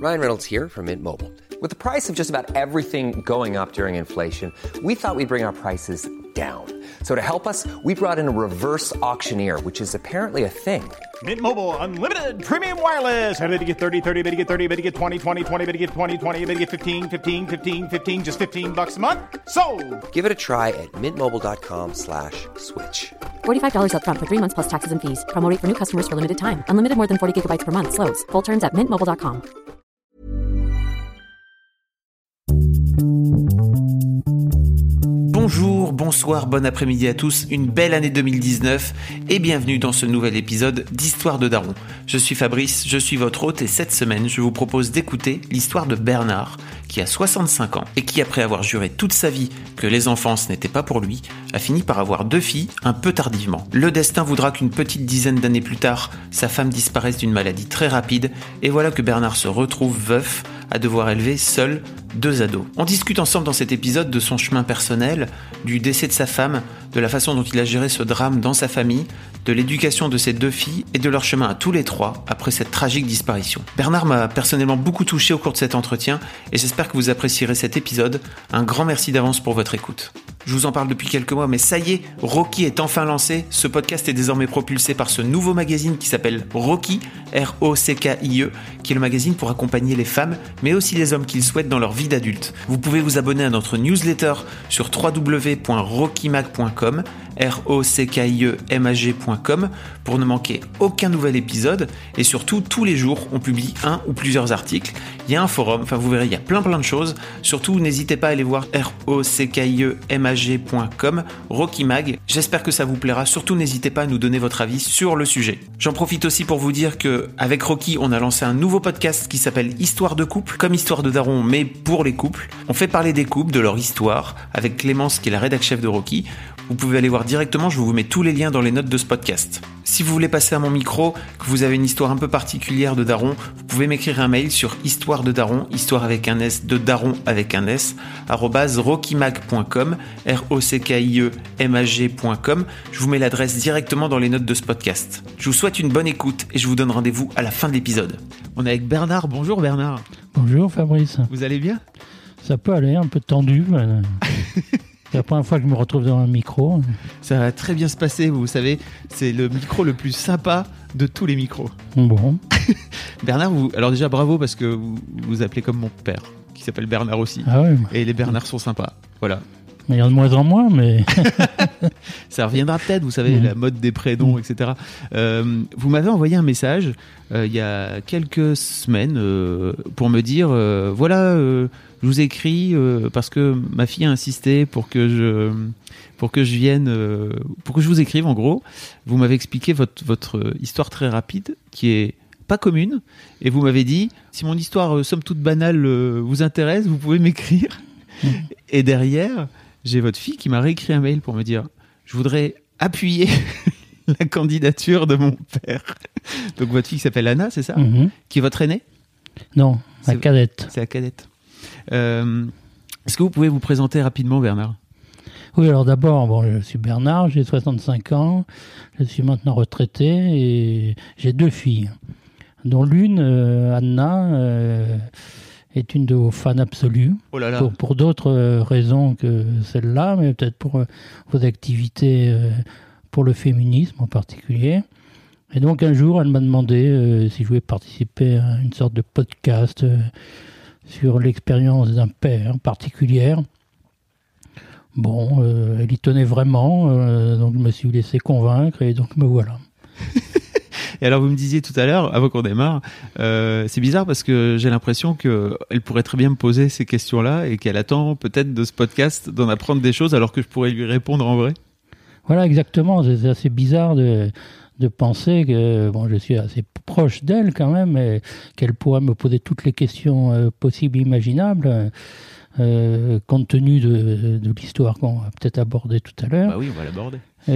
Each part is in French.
Ryan Reynolds here from Mint Mobile. With the price of just about everything going up during inflation, we thought we'd bring our prices down. So to help us, we brought in a reverse auctioneer, which is apparently a thing. Mint Mobile Unlimited Premium Wireless. How to get 30, 30, bit to get 30, bit to get 20, 20, 20, bit to get 20, 20, bit to get 15, 15, 15, 15, just $15 a month? Sold! Give it a try at mintmobile.com/switch. $45 up front for 3 months plus taxes and fees. Promo rate for new customers for limited time. Unlimited more than 40 gigabytes per month. Slows full terms at mintmobile.com. Bonjour, bonsoir, bon après-midi à tous, une belle année 2019 et bienvenue dans ce nouvel épisode d'Histoire de Daron. Je suis Fabrice, je suis votre hôte et cette semaine je vous propose d'écouter l'histoire de Bernard qui a 65 ans et qui après avoir juré toute sa vie que les enfants ce n'était pas pour lui, a fini par avoir 2 filles un peu tardivement. Le destin voudra qu'une petite dizaine d'années plus tard, sa femme disparaisse d'une maladie très rapide et voilà que Bernard se retrouve veuf à devoir élever seul 2 ados. On discute ensemble dans cet épisode de son chemin personnel, du décès de sa femme, de la façon dont il a géré ce drame dans sa famille, de l'éducation de ses 2 filles et de leur chemin à tous les 3 après cette tragique disparition. Bernard m'a personnellement beaucoup touché au cours de cet entretien et j'espère que vous apprécierez cet épisode. Un grand merci d'avance pour votre écoute. Je vous en parle depuis quelques mois, mais ça y est, Rocky est enfin lancé. Ce podcast est désormais propulsé par ce nouveau magazine qui s'appelle Rocky, R-O-C-K-I-E, qui est le magazine pour accompagner les femmes, mais aussi les hommes qui le souhaitent dans leur vie d'adulte. Vous pouvez vous abonner à notre newsletter sur www.rockymag.com, ROCKIEMAG.com, pour ne manquer aucun nouvel épisode. Et surtout, tous les jours, on publie un ou plusieurs articles. Il y a un forum, enfin vous verrez, il y a plein de choses. Surtout, n'hésitez pas à aller voir ROCKIEMAG.com, Rocky Mag. J'espère que ça vous plaira. Surtout, n'hésitez pas à nous donner votre avis sur le sujet. J'en profite aussi pour vous dire que avec Rocky, on a lancé un nouveau podcast qui s'appelle Histoire de couple, comme Histoire de Daron, mais pour les couples. On fait parler des couples, de leur histoire, avec Clémence qui est la rédac chef de Rocky. Vous pouvez aller voir directement, je vous mets tous les liens dans les notes de ce podcast. Si vous voulez passer à mon micro, que vous avez une histoire un peu particulière de Daron, vous pouvez m'écrire un mail sur histoire de Daron, histoire avec un S, de Daron avec un S, @rockymag.com, ROCKIEMAG.com. Je vous mets l'adresse directement dans les notes de ce podcast. Je vous souhaite une bonne écoute et je vous donne rendez-vous à la fin de l'épisode. On est avec Bernard. Bonjour Bernard. Bonjour Fabrice. Vous allez bien ? Ça peut aller, un peu tendu. C'est la première fois que je me retrouve devant un micro. Ça va très bien se passer, vous savez, c'est le micro le plus sympa de tous les micros. Bon. Bernard, alors déjà bravo parce que vous vous appelez comme mon père, qui s'appelle Bernard aussi. Ah ouais. Et les Bernards sont sympas, voilà. Il y en a de moins en moins, mais... Ça reviendra peut-être, vous savez, la mode des prénoms, etc. Vous m'avez envoyé un message il y a quelques semaines pour me dire, je vous écris parce que ma fille a insisté pour que je vienne, pour que je vous écrive en gros. Vous m'avez expliqué votre histoire très rapide qui est pas commune et vous m'avez dit si mon histoire somme toute banale vous intéresse, vous pouvez m'écrire. Et derrière, j'ai votre fille qui m'a réécrit un mail pour me dire je voudrais appuyer la candidature de mon père. Donc votre fille s'appelle Anna, c'est ça? Qui est votre aînée? Non, la cadette. C'est la cadette. Est-ce que vous pouvez vous présenter rapidement, Bernard? Oui, alors d'abord, je suis Bernard, j'ai 65 ans, je suis maintenant retraité et j'ai 2 filles, dont l'une, Anna, est une de vos fans absolues, pour d'autres raisons que celle-là, mais peut-être pour vos activités pour le féminisme en particulier. Et donc un jour, elle m'a demandé si je voulais participer à une sorte de podcast sur l'expérience d'un père particulière. Bon, elle y tenait vraiment, donc je me suis laissé convaincre et donc me voilà. Et alors vous me disiez tout à l'heure, avant qu'on démarre, c'est bizarre parce que j'ai l'impression qu'elle pourrait très bien me poser ces questions-là et qu'elle attend peut-être de ce podcast d'en apprendre des choses alors que je pourrais lui répondre en vrai. Voilà, exactement. C'est assez bizarre de penser que je suis assez proche d'elle quand même et qu'elle pourrait me poser toutes les questions possibles et imaginables. Compte tenu de l'histoire qu'on va peut-être aborder tout à l'heure. Bah oui, on va l'aborder.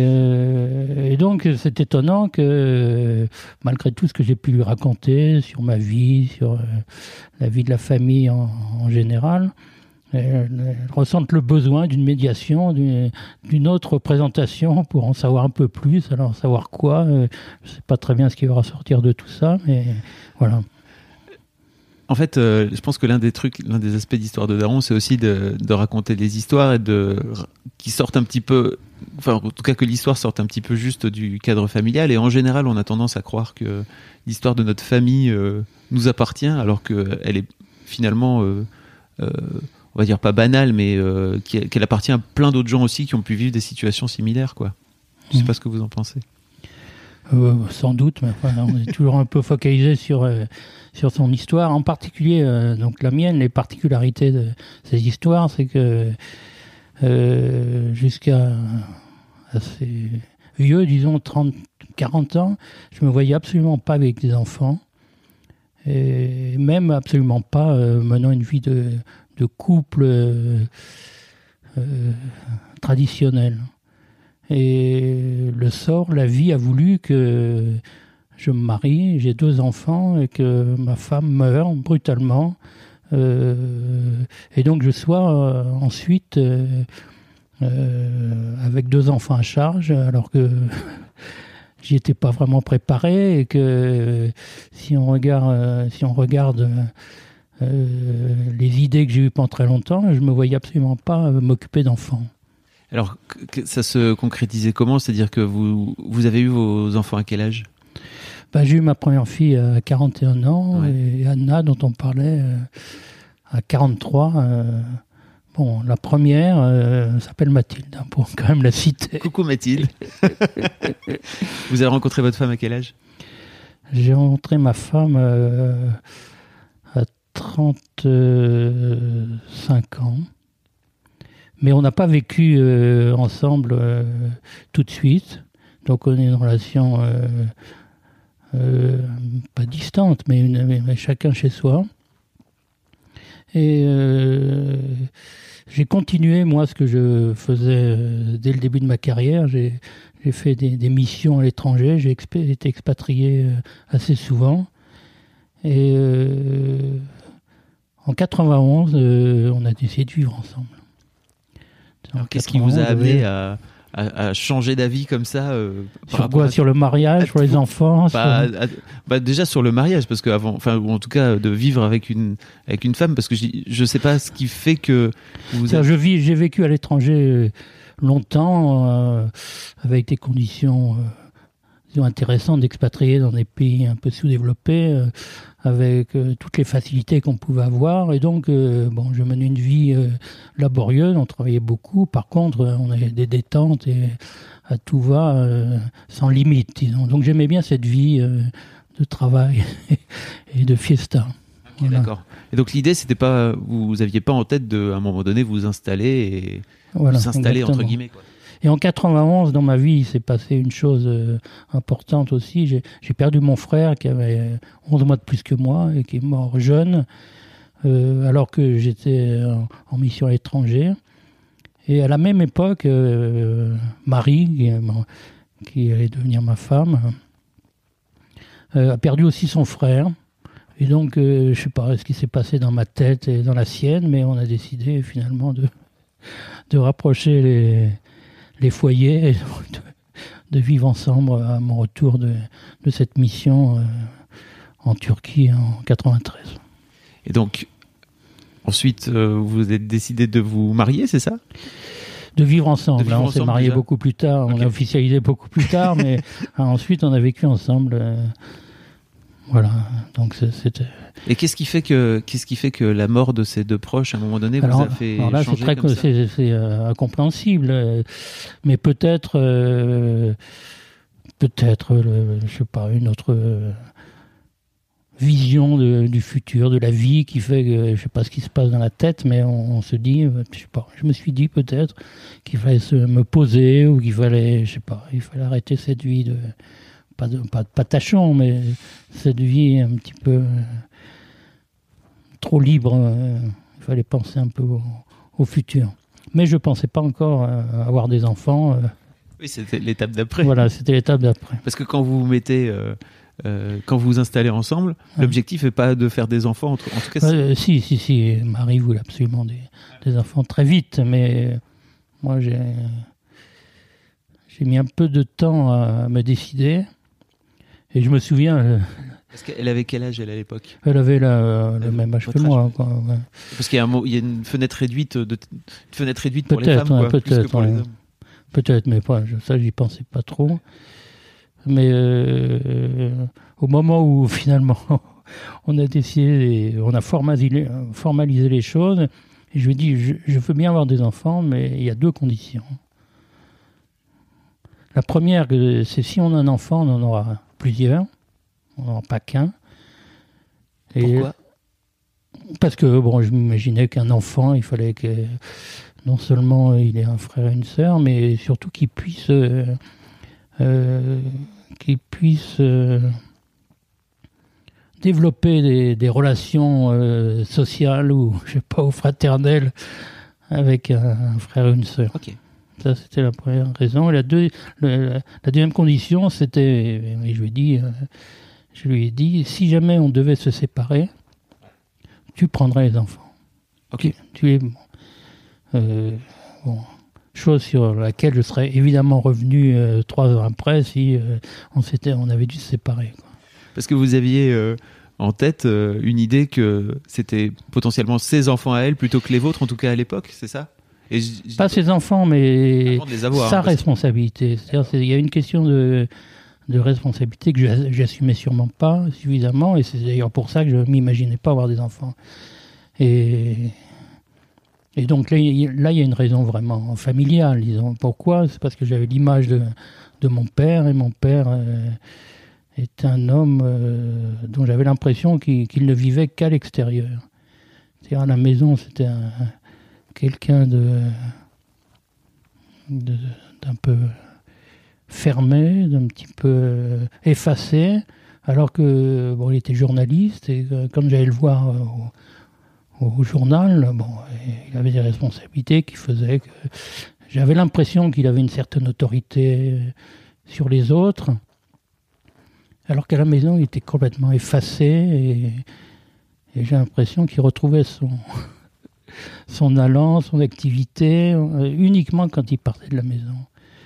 Et donc, c'est étonnant que, malgré tout ce que j'ai pu lui raconter sur ma vie, sur la vie de la famille en général, elle ressente le besoin d'une médiation, d'une autre présentation pour en savoir un peu plus. Alors, savoir quoi, je ne sais pas très bien ce qui va ressortir de tout ça, mais voilà. en fait, je pense que l'un des aspects d'Histoire de Daron, c'est aussi de raconter des histoires et qui sortent un petit peu, enfin, en tout cas que l'histoire sorte un petit peu juste du cadre familial. Et en général, on a tendance à croire que l'histoire de notre famille nous appartient, alors qu'elle est finalement, on va dire pas banale, mais qu'elle appartient à plein d'autres gens aussi qui ont pu vivre des situations similaires, quoi. Je sais pas ce que vous en pensez. Sans doute, mais enfin, on est toujours un peu focalisé sur son histoire, en particulier donc la mienne. Les particularités de ces histoires, c'est que jusqu'à assez vieux, disons 30-40 ans, je me voyais absolument pas avec des enfants, et même absolument pas menant une vie de couple traditionnelle. Et le sort, la vie a voulu que je me marie, j'ai 2 enfants et que ma femme meure brutalement. Et donc je sois ensuite avec 2 enfants à charge, alors que j'y étais pas vraiment préparé, et que si on regarde les idées que j'ai eues pendant très longtemps, je me voyais absolument pas m'occuper d'enfants. Alors, ça se concrétisait comment ? C'est-à-dire que vous avez eu vos enfants à quel âge ? J'ai eu ma première fille à 41 ans, ouais. Et Anna, dont on parlait, à 43. La première s'appelle Mathilde, pour quand même la citer. Coucou Mathilde. Vous avez rencontré votre femme à quel âge ? J'ai rencontré ma femme à 35 ans. Mais on n'a pas vécu ensemble tout de suite. Donc on est une relation pas distante, mais chacun chez soi. Et j'ai continué, moi, ce que je faisais dès le début de ma carrière. J'ai fait des missions à l'étranger. J'ai été expatrié assez souvent. Et en 91, on a décidé de vivre ensemble. Alors, qu'est-ce qui vous a amené à changer d'avis comme ça sur quoi ? Sur le mariage, sur les enfants déjà sur le mariage, parce que ou en tout cas de vivre avec une femme, parce que je sais pas ce qui fait que j'ai vécu à l'étranger longtemps avec des conditions intéressantes d'expatrier dans des pays un peu sous-développés, avec toutes les facilités qu'on pouvait avoir. Et donc, je menais une vie laborieuse, on travaillait beaucoup. Par contre, on avait des détentes et à tout va, sans limite, disons. Donc, j'aimais bien cette vie de travail et de fiesta. Okay, voilà. D'accord. Et donc, l'idée, c'était pas, vous aviez pas en tête de, à un moment donné, vous installer vous installer entre guillemets, quoi. Et en 91, dans ma vie, il s'est passé une chose importante aussi. J'ai perdu mon frère qui avait 11 mois de plus que moi et qui est mort jeune, alors que j'étais en mission à l'étranger. Et à la même époque, Marie, qui allait devenir ma femme, a perdu aussi son frère. Et donc, je ne sais pas ce qui s'est passé dans ma tête et dans la sienne, mais on a décidé finalement de rapprocher les foyers et de vivre ensemble à mon retour de cette mission en Turquie en 93. Et donc, ensuite, vous avez décidé de vous marier, c'est ça ? De vivre ensemble. On s'est mariés beaucoup plus tard, okay. On a officialisé beaucoup plus tard, mais ensuite on a vécu ensemble. Voilà, donc c'était... Et qu'est-ce qui fait que la mort de ces 2 proches, à un moment donné, vous a fait changer comme ça ? C'est incompréhensible, mais peut-être, je sais pas, une autre vision du futur, de la vie, qui fait que je sais pas ce qui se passe dans la tête, mais on se dit, je sais pas, je me suis dit peut-être qu'il fallait me poser, ou qu'il fallait, je sais pas, il fallait arrêter cette vie de pas tâchon, mais cette vie un petit peu trop libre. Il fallait penser un peu au futur. Mais je ne pensais pas encore avoir des enfants. Oui, c'était l'étape d'après. Voilà, c'était l'étape d'après. Parce que quand vous vous mettez, quand vous vous installez ensemble, l'objectif n'est pas de faire des enfants. En tout cas, si. Marie voulait absolument des enfants très vite, mais moi j'ai mis un peu de temps à me décider. Et je me souviens, Parce qu'elle avait quel âge, elle, à l'époque? Elle avait le même âge que moi. Quoi, ouais. Parce qu'il y a une fenêtre réduite, pour les femmes, quoi, peut-être, plus que pour les hommes. Peut-être, mais ça, j'y pensais pas trop. Mais au moment où, finalement, on a décidé, on a formalisé les choses, et je lui ai dit, je veux bien avoir des enfants, mais il y a 2 conditions. La première, c'est si on a un enfant, on en aura plusieurs. On n'en aura pas qu'un. Pourquoi ? Parce que, je m'imaginais qu'un enfant, il fallait que non seulement il ait un frère et une sœur, mais surtout qu'il puisse développer des relations sociales ou, ou fraternelles avec un frère et une sœur. Ok. Ça, c'était la première raison. Et la deuxième condition, c'était, je lui ai dit, si jamais on devait se séparer, tu prendrais les enfants. Ok. Chose sur laquelle je serais évidemment revenu 3 ans après si on avait dû se séparer. Quoi. Parce que vous aviez en tête une idée que c'était potentiellement ses enfants à elle plutôt que les vôtres, en tout cas à l'époque, c'est ça ? Pas ses enfants, mais de les avoir, sa responsabilité. C'est-à-dire, il y a une question de responsabilité que j'assumais sûrement pas suffisamment, et c'est d'ailleurs pour ça que je m'imaginais pas avoir des enfants. Et donc là, il y a une raison vraiment familiale, disons. Pourquoi ? C'est parce que j'avais l'image de mon père, et mon père est un homme dont j'avais l'impression qu'il ne vivait qu'à l'extérieur. C'est-à-dire à la maison, c'était quelqu'un d'un peu fermé, d'un petit peu effacé, alors que il était journaliste, et comme j'allais le voir au journal, il avait des responsabilités qui faisaient que j'avais l'impression qu'il avait une certaine autorité sur les autres, alors qu'à la maison il était complètement effacé, et j'ai l'impression qu'il retrouvait son allant, son activité, uniquement quand il partait de la maison.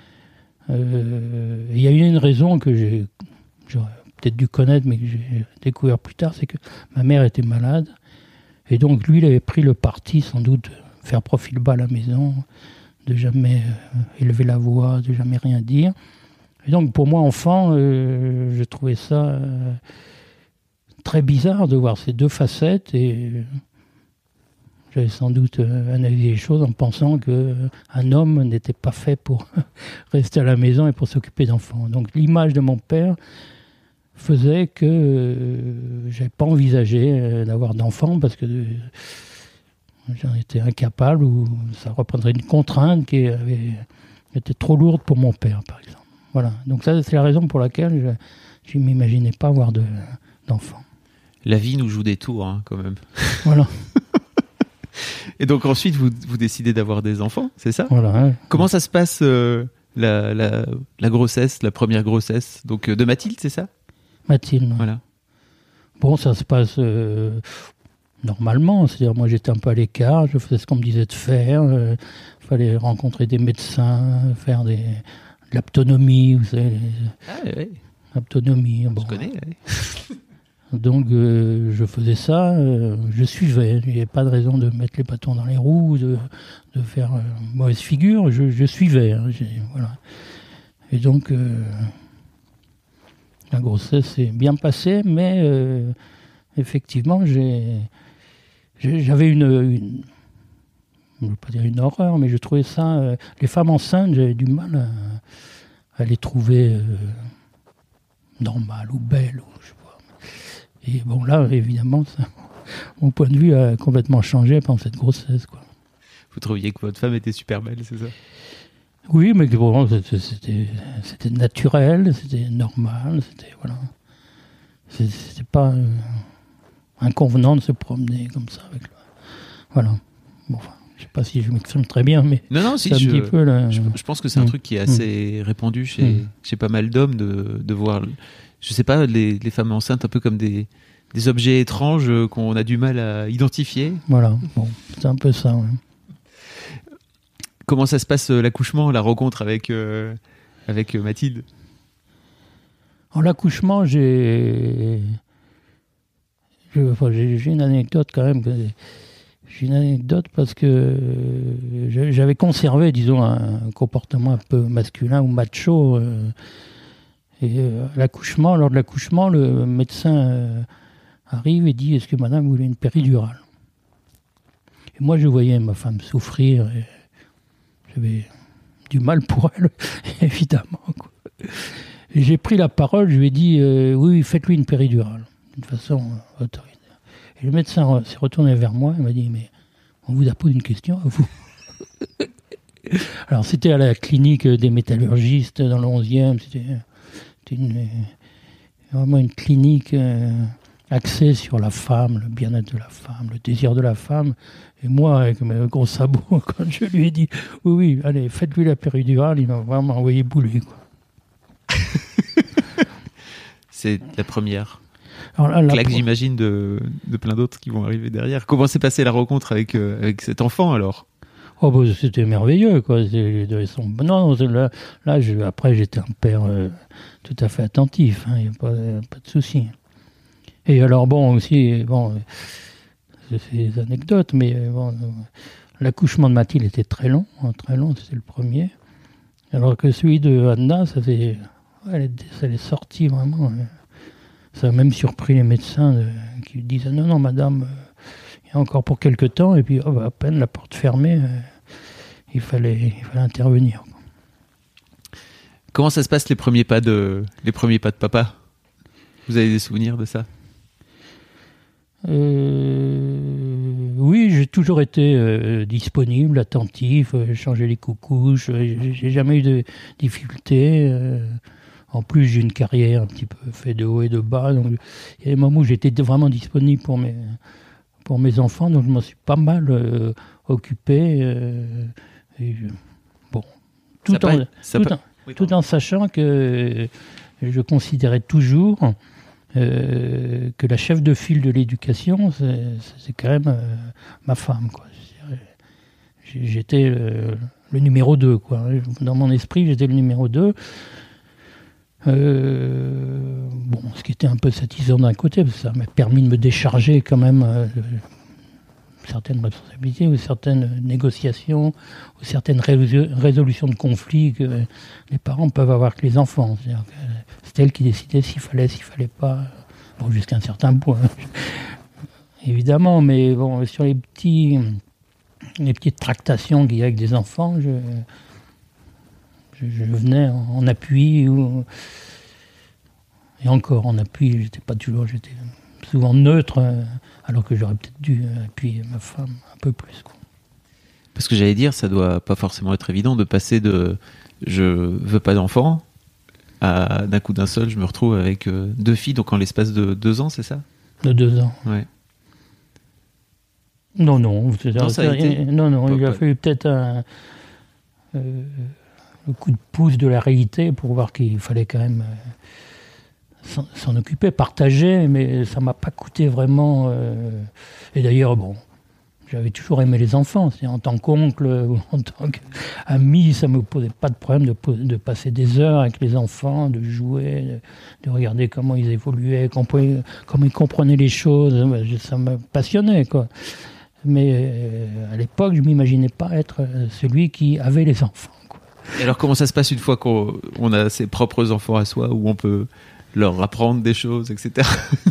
Il y a eu une raison que j'aurais peut-être dû connaître, mais que j'ai découvert plus tard, c'est que ma mère était malade, et donc lui, il avait pris le parti, sans doute, de faire profil bas à la maison, de jamais élever la voix, de jamais rien dire. Et donc, pour moi, enfant, je trouvais ça très bizarre de voir ces 2 facettes, et j'avais sans doute analysé les choses en pensant qu'un homme n'était pas fait pour rester à la maison et pour s'occuper d'enfants. Donc l'image de mon père faisait que je n'avais pas envisagé d'avoir d'enfants parce que j'en étais incapable, ou ça reprendrait une contrainte qui était trop lourde pour mon père, par exemple. Voilà. Donc ça, c'est la raison pour laquelle je ne m'imaginais pas avoir d'enfants. La vie nous joue des tours, hein, quand même. Voilà. Et donc ensuite, vous décidez d'avoir des enfants, c'est ça ? Voilà. Hein. Comment ça se passe la grossesse, la première grossesse, donc de Mathilde, c'est ça ? Mathilde. Voilà. Bon, ça se passe normalement. C'est-à-dire, moi, j'étais un peu à l'écart. Je faisais ce qu'on me disait de faire. Il fallait rencontrer des médecins, faire de l'aptonomie, vous savez. Ouais. L'aptonomie. On se connaît, ouais. Donc, je faisais ça. Je suivais. Il n'y avait pas de raison de mettre les bâtons dans les roues, de faire mauvaise figure. Je suivais. Hein, voilà. Et donc... la grossesse s'est bien passée, mais effectivement, j'avais une je ne veux pas dire une horreur, mais je trouvais ça... les femmes enceintes, j'avais du mal à les trouver normales ou belles. Ou, je sais pas. Et bon, là, évidemment, mon point de vue a complètement changé pendant cette grossesse, quoi. Vous trouviez que votre femme était super belle, c'est ça ? Oui, mais bon, c'était naturel, c'était normal, voilà. C'était pas inconvenant de se promener comme ça avec voilà. Bon, enfin, je sais pas si je m'exprime très bien, mais non, si, je pense que c'est un truc qui est assez répandu chez pas mal d'hommes de voir, je sais pas, les femmes enceintes un peu comme des objets étranges qu'on a du mal à identifier. Voilà, bon, c'est un peu ça, ouais. Comment ça se passe l'accouchement, la rencontre avec Mathilde ? En l'accouchement, j'ai J'ai une anecdote quand même. J'ai une anecdote parce que j'avais conservé, disons, un comportement un peu masculin ou macho. Lors de l'accouchement, le médecin arrive et dit: est-ce que madame voulait une péridurale? Et moi, je voyais ma femme souffrir et j'avais du mal pour elle, évidemment, quoi. Et j'ai pris la parole, je lui ai dit oui, faites-lui une péridurale, d'une façon autoritaire. Et le médecin s'est retourné vers moi et m'a dit: mais on vous a posé une question à vous. Alors c'était à la clinique des métallurgistes dans le 11e, c'était vraiment une clinique axée sur la femme, le bien-être de la femme, le désir de la femme. Et moi, avec mes gros sabots, quand je lui ai dit oui, allez, faites-lui la péridurale, il m'a vraiment envoyé bouler, quoi. C'est la première. Alors là, J'imagine, de plein d'autres qui vont arriver derrière. Comment s'est passée la rencontre avec cet enfant, alors? Oh, bah, c'était merveilleux, quoi. Non, après, j'étais un père tout à fait attentif, hein, y a pas de souci. Et alors, c'est des anecdotes, mais l'accouchement de Mathilde était très long, c'était le premier. Alors que celui de Anna, ça est sorti vraiment. Ça a même surpris les médecins qui disaient: non, madame, il y a encore pour quelque temps. Et puis, à peine la porte fermée, il fallait intervenir. Comment ça se passe les premiers pas de papa? Vous avez des souvenirs de ça? Oui, j'ai toujours été disponible, attentif, changer les coucouches, j'ai jamais eu de difficultés. En plus, j'ai une carrière un petit peu fait de haut et de bas, donc il y a des moments où j'étais vraiment disponible pour mes enfants, donc je m'en suis pas mal occupé. Tout en sachant que je considérais toujours que la chef de file de l'éducation, c'est quand même ma femme, quoi. J'étais le numéro 2, quoi. Dans mon esprit, j'étais le numéro 2. Ce qui était un peu satisfaisant d'un côté, parce que ça m'a permis de me décharger quand même certaines responsabilités ou certaines négociations ou certaines résolutions de conflits que les parents peuvent avoir avec les enfants. C'est-à-dire que c'est elle qui décidait s'il fallait pas. Bon, jusqu'à un certain point, évidemment, mais bon, sur les petites tractations qu'il y a avec des enfants, je venais en appui et encore en appui, j'étais souvent neutre, alors que j'aurais peut-être dû appuyer ma femme un peu plus, quoi. Parce que j'allais dire, ça doit pas forcément être évident de passer de je veux pas d'enfant à d'un coup d'un seul, je me retrouve avec 2 filles, donc en l'espace de 2 ans, c'est ça? De 2 ans. Ouais. Non, ça a été... il a fallu peut-être le coup de pouce de la réalité pour voir qu'il fallait quand même s'en occuper, partager, mais ça m'a pas coûté vraiment. Et d'ailleurs, j'avais toujours aimé les enfants. En tant qu'oncle ou en tant qu'ami, ça me posait pas de problème de passer des heures avec les enfants, de jouer, de regarder comment ils évoluaient, comment ils comprenaient les choses. Ça me passionnait, quoi. Mais à l'époque, je m'imaginais pas être celui qui avait les enfants, quoi. Et alors, comment ça se passe une fois qu'on a ses propres enfants à soi, où on peut leur apprendre des choses, etc.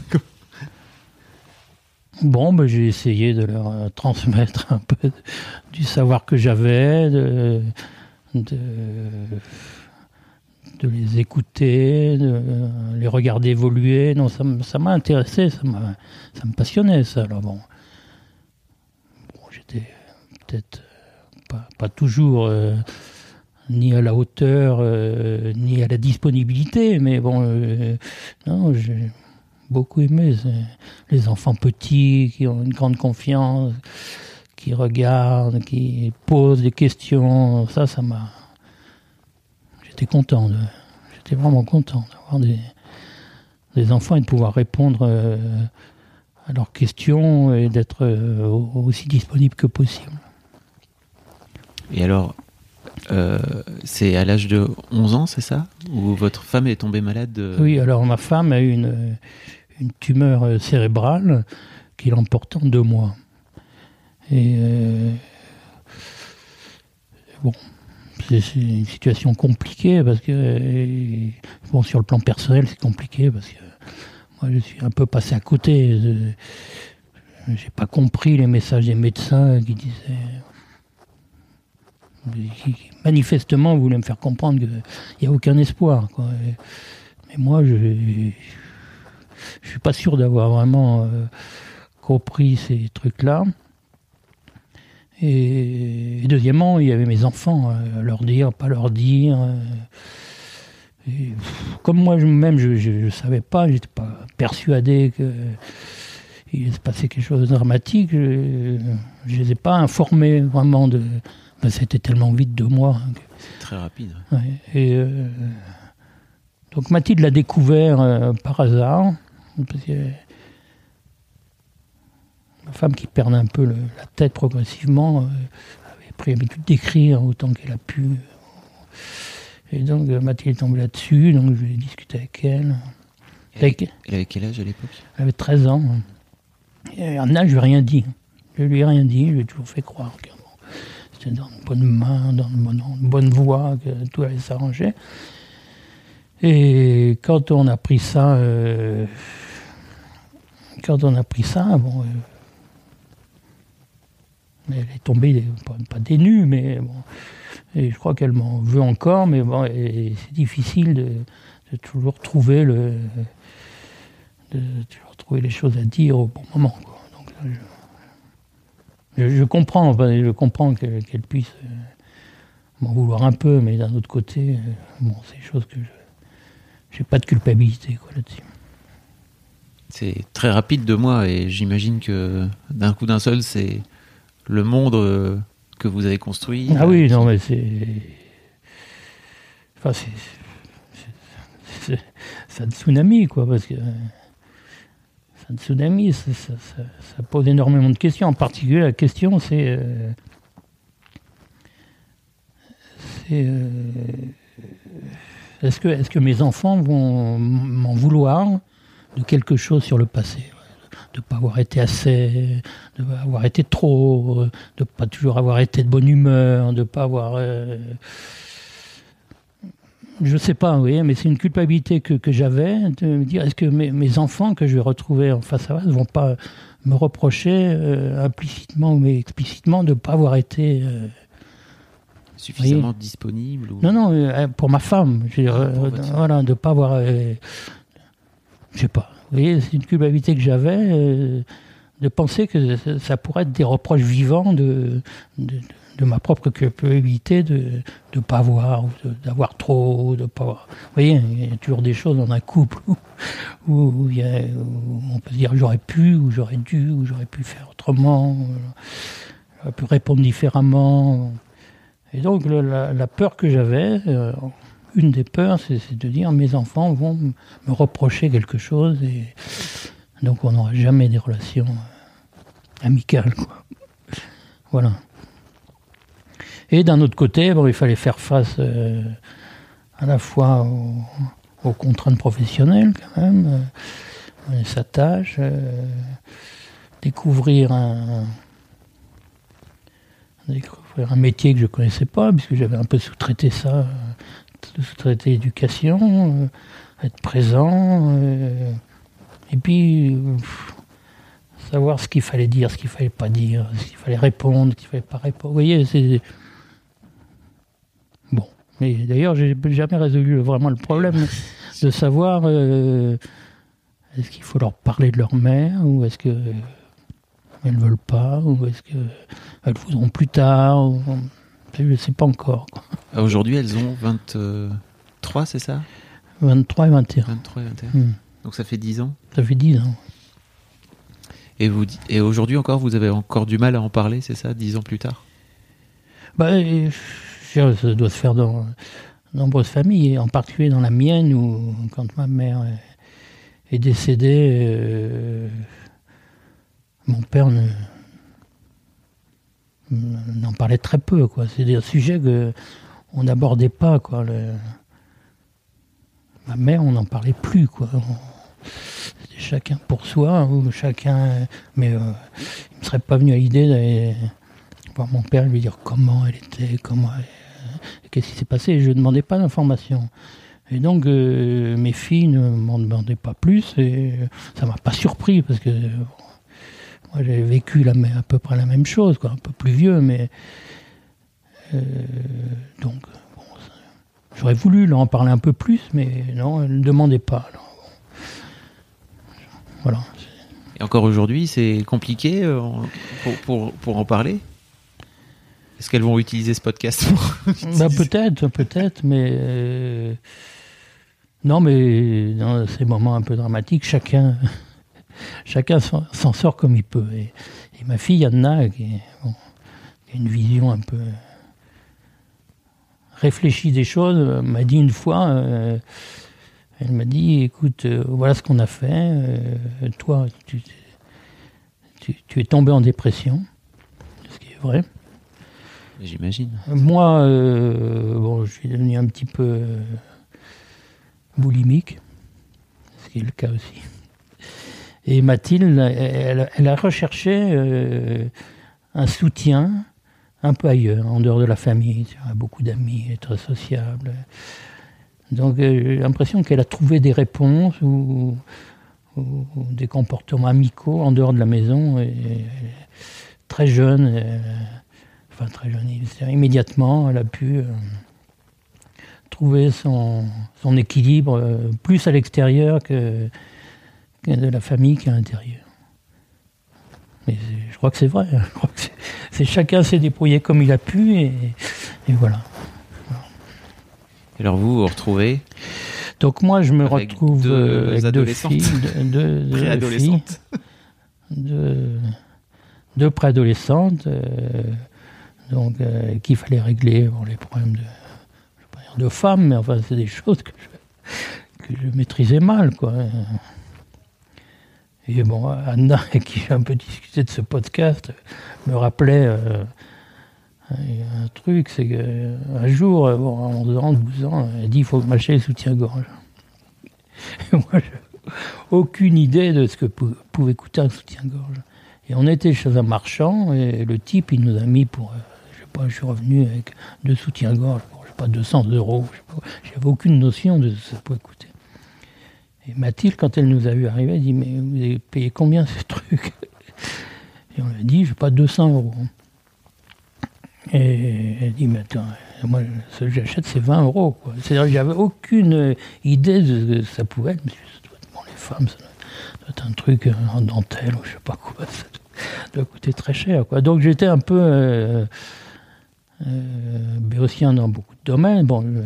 J'ai essayé de leur transmettre un peu du savoir que j'avais, de les écouter, de les regarder évoluer. Non, ça m'a intéressé, ça me passionnait, ça. Alors j'étais peut-être pas toujours ni à la hauteur, ni à la disponibilité, mais j'ai beaucoup aimé les enfants petits qui ont une grande confiance, qui regardent, qui posent des questions. Ça m'a... J'étais vraiment content d'avoir des enfants et de pouvoir répondre à leurs questions et d'être aussi disponible que possible. Et alors, c'est à l'âge de 11 ans, c'est ça? Ou votre femme est tombée malade Oui, alors ma femme a eu une tumeur cérébrale qui l'emporte en 2 mois. Et bon, c'est une situation compliquée parce que, bon, sur le plan personnel, c'est compliqué parce que moi, je suis un peu passé à côté. J'ai pas compris les messages des médecins qui disaient, qui manifestement voulaient me faire comprendre qu'il n'y a aucun espoir, quoi. Mais moi, je suis pas sûr d'avoir vraiment compris ces trucs-là. Et deuxièmement, il y avait mes enfants, leur dire, pas leur dire. Et comme moi-même, je ne savais pas, je n'étais pas persuadé qu'il se passait quelque chose de dramatique, je ne les ai pas informés vraiment de... Ben, c'était tellement vite 2 mois. C'est très rapide. Ouais. Et donc Mathilde l'a découvert par hasard. Parce que ma femme qui perd un peu la tête progressivement avait pris l'habitude d'écrire autant qu'elle a pu. Et donc Mathilde est tombée là-dessus, donc je vais discuter avec elle. Elle avait quel âge à l'époque ? Elle avait 13 ans. Et Anna, je lui ai rien dit. Je lui ai rien dit, je lui ai toujours fait croire que c'était dans une bonne main, dans une bonne voie, que tout allait s'arranger. Et quand on a pris ça, bon, elle est tombée, pas des nues, mais bon, et je crois qu'elle m'en veut encore, mais bon, et c'est difficile de toujours trouver les choses à dire au bon moment, quoi. Donc je comprends qu'elle puisse m'en vouloir un peu, mais d'un autre côté, bon, c'est des choses que j'ai pas de culpabilité, quoi, là-dessus. C'est très rapide 2 mois et j'imagine que d'un coup d'un seul, c'est le monde que vous avez construit. Ah oui, non, mais c'est un tsunami, quoi, parce que c'est un tsunami, ça pose énormément de questions. En particulier, la question, c'est est-ce que mes enfants vont m'en vouloir de quelque chose sur le passé, de ne pas avoir été assez, de pas avoir été trop, de ne pas toujours avoir été de bonne humeur, de ne pas avoir... je ne sais pas, vous voyez, mais c'est une culpabilité que j'avais, de me dire, est-ce que mes enfants que je vais retrouver en face à face ne vont pas me reprocher implicitement ou explicitement de ne pas avoir été... suffisamment disponible ou... Non, pour ma femme. Voilà, de ne pas avoir... je sais pas. Vous voyez, c'est une culpabilité que j'avais de penser que ça pourrait être des reproches vivants de ma propre culpabilité de ne pas avoir, d'avoir trop, de pas avoir... Vous voyez, il y a toujours des choses dans un couple où on peut se dire j'aurais pu, ou j'aurais dû, ou j'aurais pu faire autrement, j'aurais pu répondre différemment... Et donc la peur que j'avais, une des peurs, c'est de dire mes enfants vont me reprocher quelque chose et donc on n'aura jamais des relations amicales, quoi. Voilà. Et d'un autre côté, bon, il fallait faire face à la fois aux contraintes professionnelles quand même, sa tâche, découvrir un métier que je ne connaissais pas, puisque j'avais un peu sous-traité ça, sous-traité l'éducation, être présent, et puis savoir ce qu'il fallait dire, ce qu'il ne fallait pas dire, ce qu'il fallait répondre, ce qu'il ne fallait pas répondre. Vous voyez, c'est... Bon, mais d'ailleurs, je n'ai jamais résolu vraiment le problème de savoir est-ce qu'il faut leur parler de leur mère, ou est-ce que... elles ne veulent pas, ou est-ce qu'elles le voudront plus tard, je ne sais pas encore, quoi. Aujourd'hui, elles ont 23, c'est ça ? 23 et 21. 23 et 21. Donc ça fait 10 ans ? Ça fait 10 ans. Et aujourd'hui encore, vous avez encore du mal à en parler, c'est ça, 10 ans plus tard ? Ça doit se faire dans de nombreuses familles, et en particulier dans la mienne, où quand ma mère est décédée... mon père n'en parlait très peu, quoi. C'est des sujets qu'on n'abordait pas, quoi. Ma mère, on n'en parlait plus, quoi. C'est des chacun pour soi, ou chacun... Mais il ne me serait pas venu à l'idée d'aller voir mon père et lui dire comment elle était, qu'est-ce qui s'est passé. Je ne demandais pas d'informations. Et donc, mes filles ne m'en demandaient pas plus, et ça ne m'a pas surpris, parce que moi, j'avais vécu à peu près la même chose, quoi, un peu plus vieux, mais... donc, bon, j'aurais voulu leur en parler un peu plus, mais non, elles ne demandaient pas. Alors, bon. Voilà. Et encore aujourd'hui, c'est compliqué pour en parler ? Est-ce qu'elles vont utiliser ce podcast peut-être, mais... Non, mais dans ces moments un peu dramatiques, chacun s'en sort comme il peut. Et ma fille Anna, qui a une vision un peu réfléchie des choses, m'a dit une fois, elle m'a dit, écoute, voilà ce qu'on a fait, toi, tu es tombé en dépression, ce qui est vrai. J'imagine. Moi, je suis devenu un petit peu boulimique, ce qui est le cas aussi. Et Mathilde, elle a recherché un soutien un peu ailleurs, en dehors de la famille. Elle a beaucoup d'amis, elle est très sociable. Donc j'ai l'impression qu'elle a trouvé des réponses ou des comportements amicaux en dehors de la maison. Et très jeune, très jeune, immédiatement, elle a pu trouver son équilibre plus à l'extérieur que de la famille qu'à l'intérieur. Mais je crois que c'est vrai. Je crois que c'est chacun s'est débrouillé comme il a pu et voilà. Alors vous retrouvez ? Donc moi je me retrouve avec deux filles, préadolescentes. Deux préadolescentes, qu'il fallait régler les problèmes de femmes, mais enfin c'est des choses que je maîtrisais mal, quoi. Et bon, Anna, avec qui j'ai un peu discuté de ce podcast, me rappelait un truc, c'est qu'un jour, à 11 ans, 12 ans, elle dit il faut m'acheter le soutien-gorge. Et moi, j'ai aucune idée de ce que pouvait coûter un soutien-gorge. Et on était chez un marchand, et le type, il nous a mis pour, je suis revenu avec 2 soutiens-gorge pour, 200 €. J'avais aucune notion de ce que ça pouvait coûter. Et Mathilde, quand elle nous a vu arriver, elle dit « Mais vous avez payé combien ces trucs ?» Et on lui a dit « Je n'ai pas 200 €. Et elle dit « Mais attends, moi, ce que j'achète, c'est 20 €. Quoi. » C'est-à-dire que j'avais aucune idée de ce que ça pouvait être. Mais les femmes, ça doit être un truc en dentelle ou je ne sais pas quoi. Ça doit coûter très cher. Quoi. Donc j'étais un peu béotien dans beaucoup de domaines.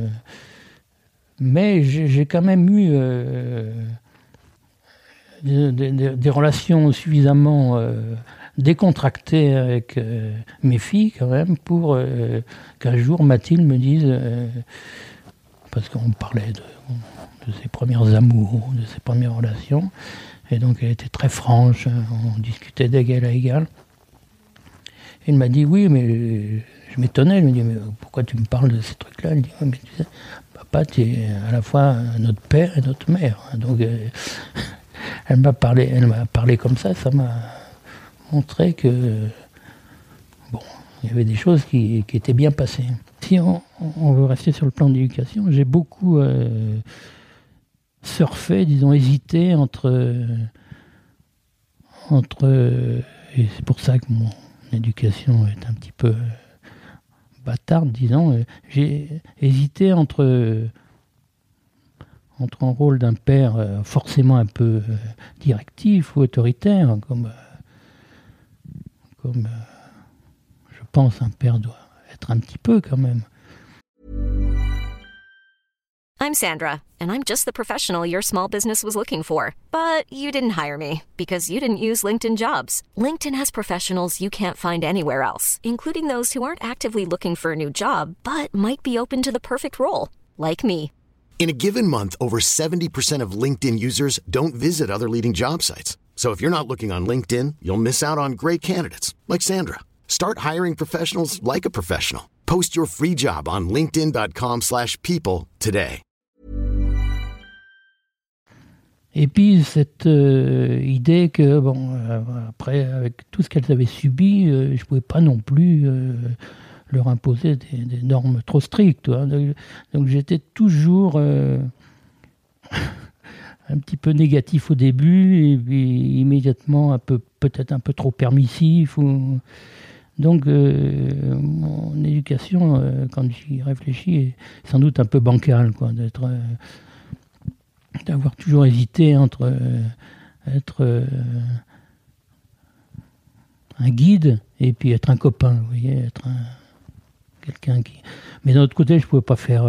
Mais j'ai quand même eu des relations suffisamment décontractées avec mes filles quand même pour qu'un jour Mathilde me dise, parce qu'on parlait de ses premiers amours, de ses premières relations, et donc elle était très franche, on discutait d'égal à égal. Elle m'a dit oui, mais je m'étonnais, elle me dit mais pourquoi tu me parles de ces trucs-là? Elle dit mais tu sais, papa, tu es à la fois notre père et notre mère. Donc, elle m'a parlé comme ça m'a montré que, il y avait des choses qui étaient bien passées. Si on veut rester sur le plan de l'éducation, j'ai beaucoup surfé, hésité entre et c'est pour ça que mon éducation est un petit peu bâtarde, disons. J'ai hésité entre un rôle d'un père forcément un peu directif ou autoritaire, comme je pense un père doit être un petit peu quand même. I'm Sandra, and I'm just the professional your small business was looking for. But you didn't hire me because you didn't use LinkedIn Jobs. LinkedIn has professionals you can't find anywhere else, including those who aren't actively looking for a new job, but might be open to the perfect role, like me. In a given month, over 70% of LinkedIn users don't visit other leading job sites. So if you're not looking on LinkedIn, you'll miss out on great candidates, like Sandra. Start hiring professionals like a professional. Post your free job on linkedin.com/people today. Et puis cette idée que, après, avec tout ce qu'elles avaient subi, je ne pouvais pas non plus leur imposer des normes trop strictes. Hein. Donc j'étais toujours un petit peu négatif au début, et puis immédiatement peut-être un peu trop permissif. Donc mon éducation, quand j'y réfléchis, est sans doute un peu bancale, quoi, d'avoir toujours hésité entre être un guide et puis être un copain, vous voyez, être quelqu'un qui... Mais d'un autre côté, je ne pouvais pas faire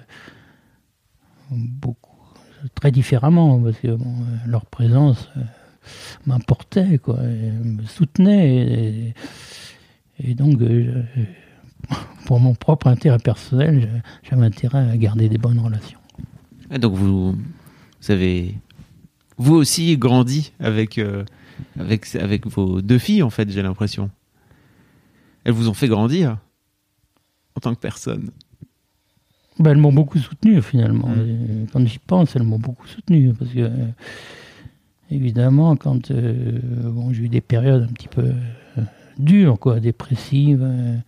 très différemment, parce que leur présence m'importait, quoi, me soutenait, et donc pour mon propre intérêt personnel, j'avais intérêt à garder des bonnes relations. Et donc vous avez vous aussi grandi avec vos deux filles, en fait, j'ai l'impression. Elles vous ont fait grandir en tant que personne. Elles m'ont beaucoup soutenu, finalement. Quand j'y pense, elles m'ont beaucoup soutenu, parce que évidemment, quand j'ai eu des périodes un petit peu dures, quoi, dépressives,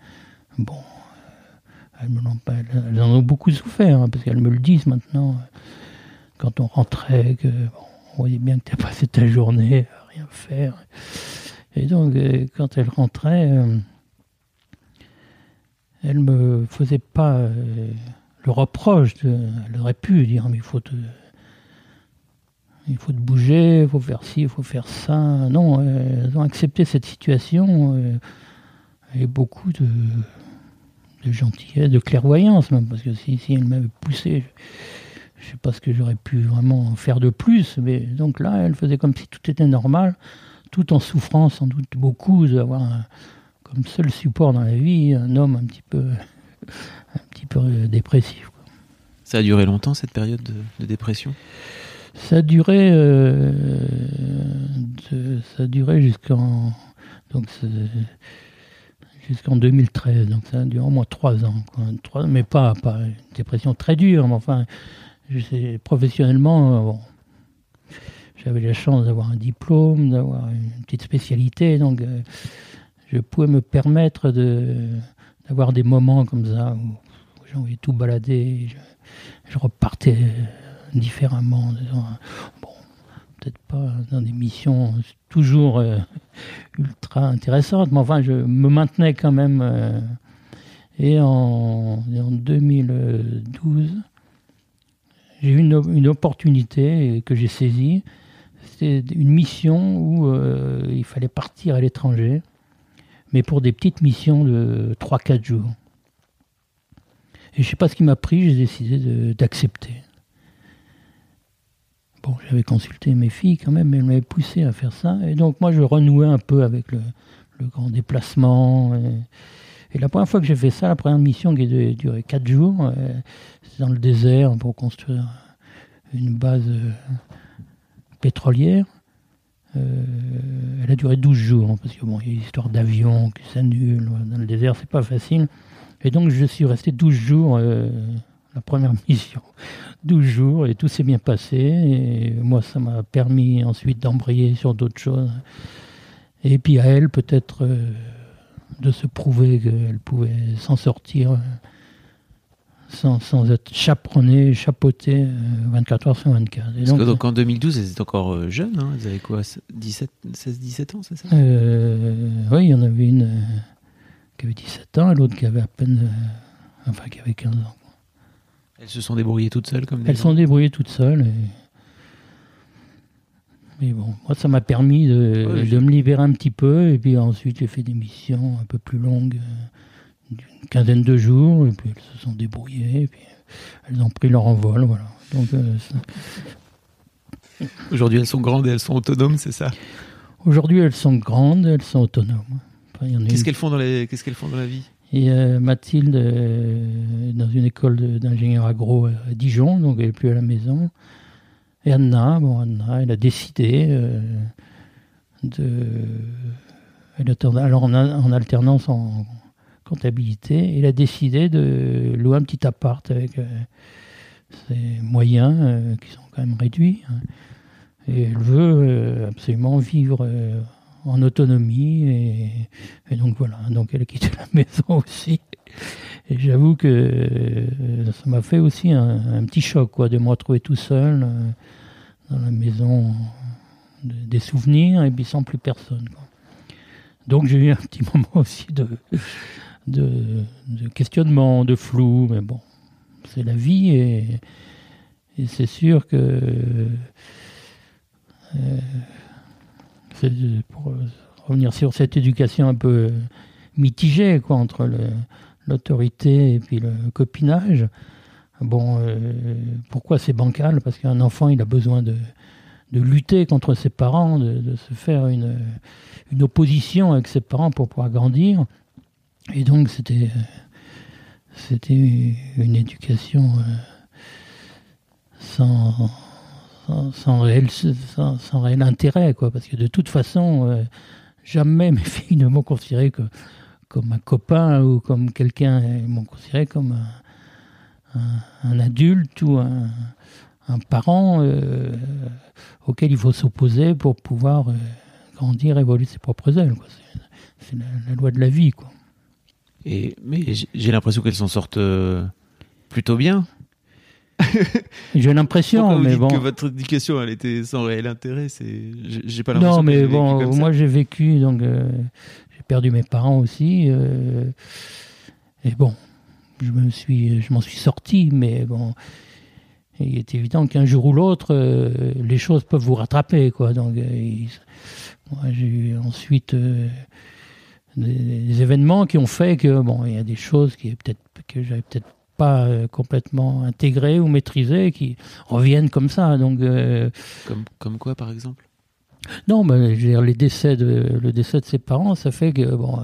elles en ont beaucoup souffert, hein, parce qu'elles me le disent maintenant. Quand on rentrait, on voyait bien que tu as passé ta journée à rien faire. Et donc, quand elles rentraient, elles me faisaient pas le reproche. Elles auraient pu dire, mais il faut te bouger, il faut faire ci, il faut faire ça. Non, elles ont accepté cette situation et beaucoup de gentillesse, de clairvoyance même, parce que si elles m'avaient poussé, je ne sais pas ce que j'aurais pu vraiment faire de plus, mais donc là, elle faisait comme si tout était normal, tout en souffrant sans doute beaucoup d'avoir comme seul support dans la vie un homme un petit peu dépressif, quoi. Ça a duré longtemps, cette période de dépression ? Ça a duré jusqu'en 2013, donc ça a duré au moins 3 ans, quoi. Mais pas une dépression très dure, mais enfin... Professionnellement, j'avais la chance d'avoir un diplôme, d'avoir une petite spécialité, donc je pouvais me permettre d'avoir des moments comme ça où j'envoyais tout balader, je repartais différemment, peut-être pas dans des missions toujours ultra intéressantes, mais enfin je me maintenais quand même. Et en 2012, j'ai eu une opportunité que j'ai saisie. C'était une mission où il fallait partir à l'étranger, mais pour des petites missions de 3-4 jours. Et je ne sais pas ce qui m'a pris, j'ai décidé d'accepter. J'avais consulté mes filles quand même, mais elles m'avaient poussé à faire ça. Et donc moi, je renouais un peu avec le grand déplacement. Et la première fois que j'ai fait ça, la première mission qui a duré 4 jours, c'était dans le désert pour construire une base pétrolière. Elle a duré 12 jours, parce que il y a une histoire d'avion qui s'annule. Dans le désert, c'est pas facile. Et donc, je suis resté 12 jours, la première mission. 12 jours, et tout s'est bien passé. Et moi, ça m'a permis ensuite d'embrayer sur d'autres choses. Et puis à elle, peut-être... de se prouver qu'elle pouvait s'en sortir sans être chaperonnée, chapeautée 24 heures sur 24. Et donc en 2012, elles étaient encore jeunes, hein. Elles avaient quoi, 16-17 ans, c'est ça ? Oui, il y en avait une qui avait 17 ans et l'autre qui avait à peine... qui avait 15 ans. Elles se sont débrouillées toutes seules comme des Elles se sont débrouillées toutes seules. Mais bon, moi, ça m'a permis de me libérer un petit peu. Et puis ensuite, j'ai fait des missions un peu plus longues, d'une quinzaine de jours. Et puis, elles se sont débrouillées. Et puis, elles ont pris leur envol. Voilà. Donc, aujourd'hui, elles sont grandes et elles sont autonomes, c'est ça ? Aujourd'hui, elles sont grandes, elles sont autonomes. Qu'est-ce qu'elles font dans la vie ? Et Mathilde est dans une école d'ingénieur agro à Dijon, donc elle n'est plus à la maison. Et Anna, elle a décidé elle est en alternance en comptabilité, elle a décidé de louer un petit appart avec ses moyens qui sont quand même réduits, hein, Et elle veut absolument vivre en autonomie. Et donc voilà, donc elle a quitté la maison aussi. Et j'avoue que ça m'a fait aussi un petit choc, quoi, de me retrouver tout seul dans la maison des souvenirs et puis sans plus personne, quoi. Donc j'ai eu un petit moment aussi de questionnement, de flou, mais bon, c'est la vie et c'est sûr que pour revenir sur cette éducation un peu mitigée, quoi, entre l'autorité et puis le copinage. Bon, pourquoi c'est bancal ? Parce qu'un enfant, il a besoin de lutter contre ses parents, de se faire une opposition avec ses parents pour pouvoir grandir. Et donc, c'était une éducation sans réel intérêt, quoi. Parce que de toute façon, jamais mes filles ne m'ont considéré comme un copain ou comme quelqu'un. Elles m'ont considéré comme un adulte ou un parent auquel il faut s'opposer pour pouvoir grandir, évoluer de ses propres ailes, quoi. C'est la loi de la vie, quoi. Mais j'ai l'impression qu'elles s'en sortent plutôt bien. J'ai l'impression, pourquoi vous mais dites bon. que votre éducation, elle était sans réel intérêt, j'ai pas l'impression. Non, mais que vous avez bon, vécu comme ça. moi j'ai vécu, donc j'ai perdu mes parents aussi, et bon, je m'en suis sorti, mais bon, il est évident qu'un jour ou l'autre, les choses peuvent vous rattraper, quoi. Donc, moi j'ai eu ensuite des événements qui ont fait que, bon, il y a des choses que j'avais peut-être pas complètement intégrées ou maîtrisées, qui reviennent comme ça. Donc, comme quoi, par exemple ? non, mais je veux dire, le décès de ses parents, ça fait que, bon,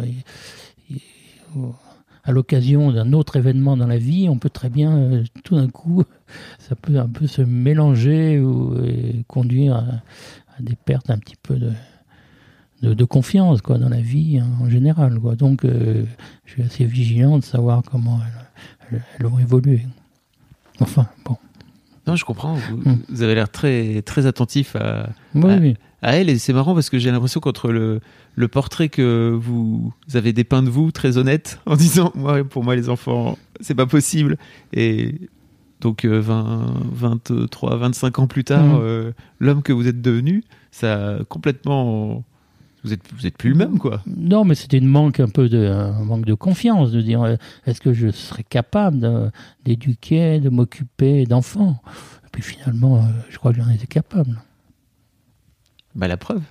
à l'occasion d'un autre événement dans la vie, on peut très bien, tout d'un coup, ça peut un peu se mélanger et conduire à des pertes un petit peu de confiance, quoi, dans la vie, hein, en général, quoi. Donc, je suis assez vigilant de savoir comment elles ont évolué. Enfin, bon. Non, je comprends. Vous avez l'air très, très attentif à elle, et c'est marrant parce que j'ai l'impression qu'entre le portrait que vous avez dépeint de vous, très honnête, en disant pour moi les enfants, c'est pas possible, et donc 23, 25 ans plus tard, l'homme que vous êtes devenu, ça a complètement. Vous êtes plus le même, quoi. Non, mais c'était un manque de confiance, de dire est-ce que je serais capable d'éduquer, de m'occuper d'enfants. Et puis finalement, je crois que j'en étais capable. Bah, la preuve.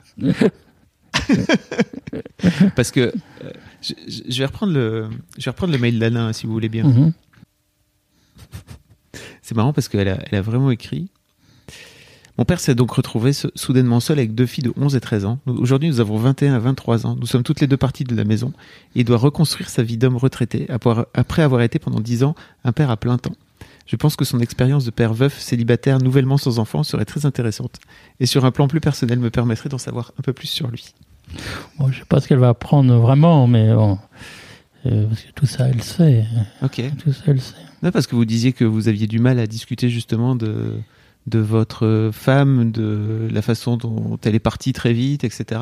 Parce que je vais reprendre le mail d'Anna, si vous voulez bien. Mm-hmm. C'est marrant parce qu'elle a vraiment écrit. Mon père s'est donc retrouvé soudainement seul avec 2 filles de 11 et 13 ans. Aujourd'hui, nous avons 21 à 23 ans. Nous sommes toutes les 2 parties de la maison. Et il doit reconstruire sa vie d'homme retraité après avoir été pendant 10 ans un père à plein temps. Je pense que son expérience de père veuf, célibataire, nouvellement sans enfant serait très intéressante. Et sur un plan plus personnel, me permettrait d'en savoir un peu plus sur lui. Bon, je ne sais pas ce qu'elle va apprendre vraiment, mais bon, parce que tout ça, elle sait. Ok. Tout ça, elle sait. Non, parce que vous disiez que vous aviez du mal à discuter justement de votre femme, de la façon dont elle est partie très vite, etc.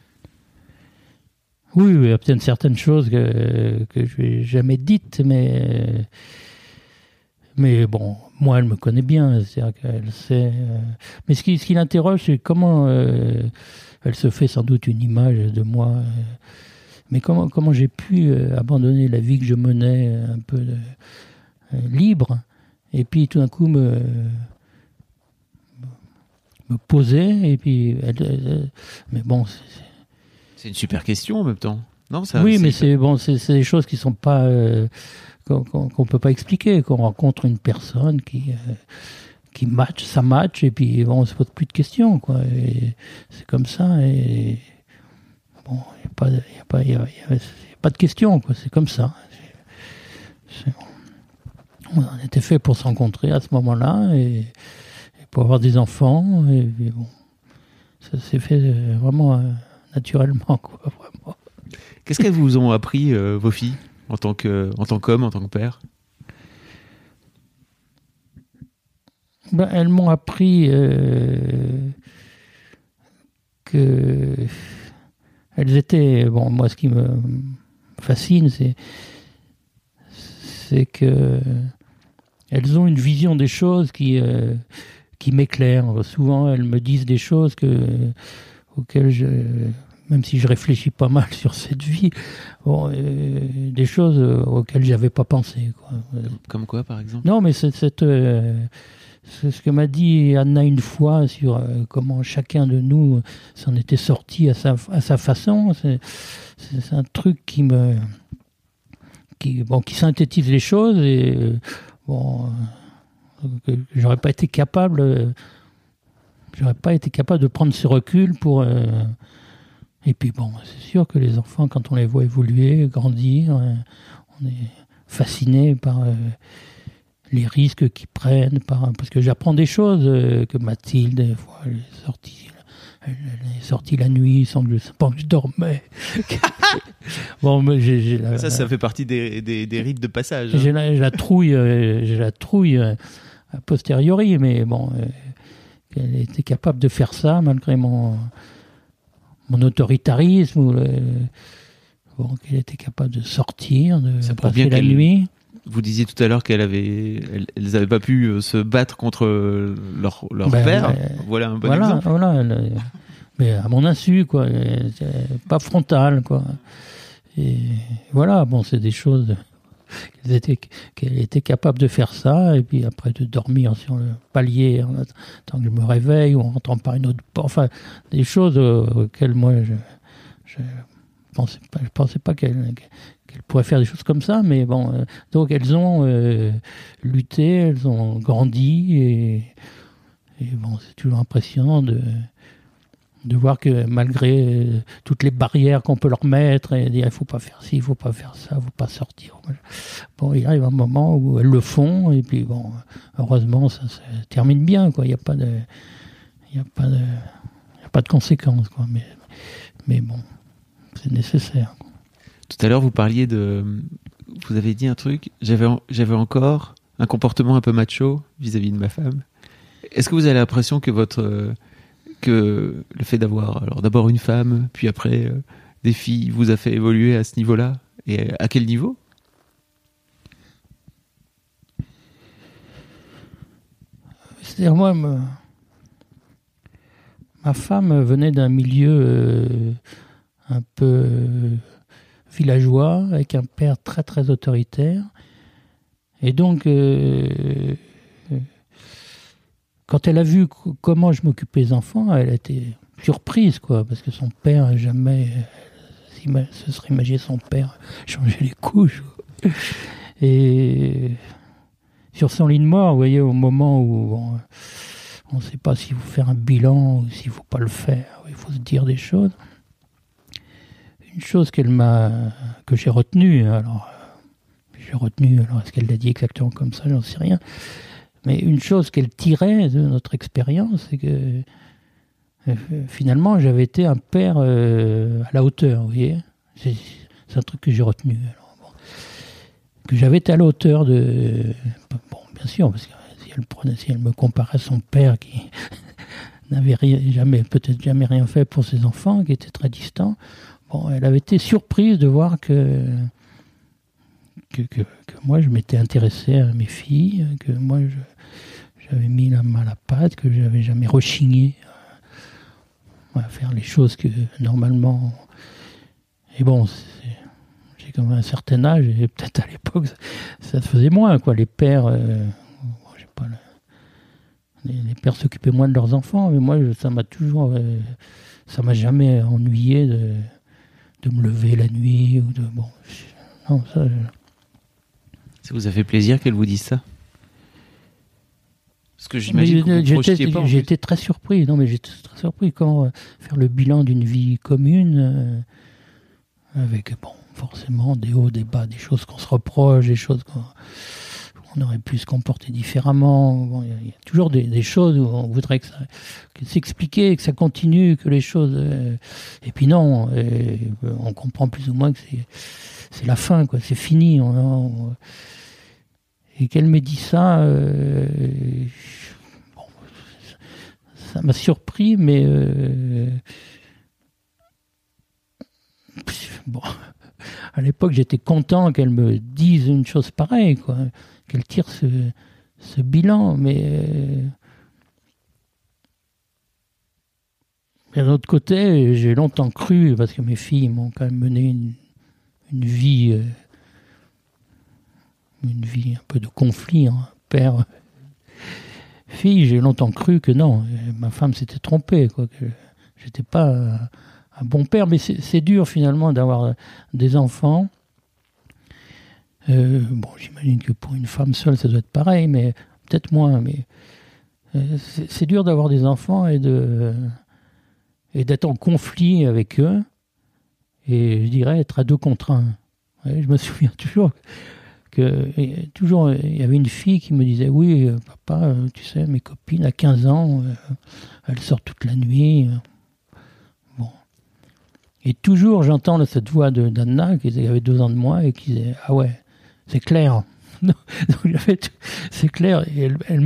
Oui, il y a peut-être certaines choses que je n'ai jamais dites, mais bon, moi, elle me connaît bien, c'est-à-dire qu'elle sait. Mais ce qui l'interroge, c'est comment elle se fait sans doute une image de moi. Mais comment j'ai pu abandonner la vie que je menais un peu libre, et puis tout d'un coup me poser, et puis mais bon, c'est une super question en même temps. Non, ça. Oui, mais c'est des choses qui sont pas qu'on peut pas expliquer. Qu'on rencontre une personne qui match, ça match, et puis bon, on se pose plus de questions, quoi. Et c'est comme ça, et bon, il y a pas de questions, quoi. C'est comme ça. On était fait pour se rencontrer à ce moment-là, et pour avoir des enfants, et bon, ça s'est fait vraiment naturellement, quoi, vraiment. Qu'est-ce qu'elles vous ont appris, vos filles, en tant qu'homme, en tant que père ? Elles m'ont appris elles étaient... Bon, moi, ce qui me fascine, c'est que elles ont une vision des choses qui m'éclaire. Souvent, elles me disent des choses auxquelles même si je réfléchis pas mal sur cette vie, des choses auxquelles j'avais pas pensé, quoi. Comme quoi, par exemple? Non, mais c'est ce que m'a dit Anna une fois sur comment chacun de nous s'en était sorti à sa façon. C'est un truc qui synthétise les choses et que j'aurais pas été capable de prendre ce recul pour et puis bon, c'est sûr que les enfants, quand on les voit évoluer, grandir, on est fasciné par les risques qu'ils prennent, parce que j'apprends des choses que Mathilde, des fois, elle est sortie la nuit sans que je dormais. Bon, mais ça fait partie des rites de passage. J'ai la trouille a posteriori, mais bon, qu'elle était capable de faire ça malgré mon autoritarisme, qu'elle était capable de sortir, de passer la nuit. Vous disiez tout à l'heure elles n'avaient pas pu se battre contre leur père. Voilà un bon exemple. Voilà, mais à mon insu, quoi. Pas frontal, quoi. Et voilà, bon, c'est des choses qu'elle était capable de faire ça, et puis après de dormir sur le palier en attendant que je me réveille, ou en rentrant par une autre porte. Enfin, des choses auxquelles moi, je pensais pas qu'elle pourrait faire des choses comme ça, mais bon, donc elles ont lutté, elles ont grandi, et bon, c'est toujours impressionnant de voir que malgré toutes les barrières qu'on peut leur mettre, et dire il faut pas faire ci, il faut pas faire ça, il faut pas sortir. Bon, il arrive un moment où elles le font, et puis bon, heureusement ça se termine bien, quoi. Il y a pas de conséquences, quoi. Mais bon, c'est nécessaire, quoi. Tout à l'heure, vous avez dit un truc. J'avais encore un comportement un peu macho vis-à-vis de ma femme. Est-ce que vous avez l'impression que que le fait d'avoir alors d'abord une femme, puis après des filles, vous a fait évoluer à ce niveau-là? Et à quel niveau? C'est-à-dire, moi, ma femme venait d'un milieu un peu villageois, avec un père très très autoritaire. Et donc, quand elle a vu comment je m'occupais des enfants, elle a été surprise, quoi, parce que son père jamais se serait imaginé son père changer les couches. Et sur son lit de mort, vous voyez, au moment où on ne sait pas s'il faut faire un bilan ou s'il ne faut pas le faire, il faut se dire des choses. Une chose que j'ai retenue, alors est-ce qu'elle l'a dit exactement comme ça, j'en sais rien, mais une chose qu'elle tirait de notre expérience, c'est que finalement j'avais été un père à la hauteur, vous voyez. C'est un truc que j'ai retenu. Alors, bon, que j'avais été à la hauteur de... Bon, bien sûr, parce que si elle me comparait à son père qui n'avait peut-être jamais rien fait pour ses enfants, qui était très distant, bon, elle avait été surprise de voir que moi je m'étais intéressé à mes filles, que moi j'avais mis la main à la pâte, que j'avais jamais rechigné à faire les choses que normalement. Et bon, j'ai quand même un certain âge, et peut-être à l'époque ça se faisait moins, quoi. Les pères, les pères s'occupaient moins de leurs enfants, mais moi ça m'a jamais ennuyé de me lever la nuit ou de non, ça vous a fait plaisir qu'elle vous dise ça? Parce que j'imagine que vous ne projetiez pas. J'ai été très surpris. Non, mais j'étais très surpris comment faire le bilan d'une vie commune avec forcément des hauts, des bas, des choses qu'on se reproche, des choses qu'on aurait pu se comporter différemment. Bon, il y a toujours des choses où on voudrait que s'expliquer, que ça continue, que les choses. Et puis non, on comprend plus ou moins que c'est la fin, quoi. C'est fini. Et qu'elle m'ait dit ça, ça m'a surpris, mais Bon, à l'époque, j'étais content qu'elle me dise une chose pareille, quoi, qu'elle tire ce bilan, mais d'un autre côté, j'ai longtemps cru, parce que mes filles m'ont quand même mené une vie un peu de conflit, hein, père-fille, j'ai longtemps cru que non, ma femme s'était trompée, quoi, que j'étais pas un bon père, mais c'est dur finalement d'avoir des enfants. Bon, j'imagine que pour une femme seule, ça doit être pareil, mais peut-être moins. Mais c'est dur d'avoir des enfants et d'être en conflit avec eux. Et je dirais être à 2 contre 1. Ouais, je me souviens toujours il y avait une fille qui me disait « Oui, papa, tu sais, mes copines à 15 ans, elles sortent toute la nuit. » Bon. Et toujours, j'entends cette voix d'Anna, qui avait 2 ans de moins, et qui disait « Ah ouais, c'est clair. » Donc, c'est clair. Et elle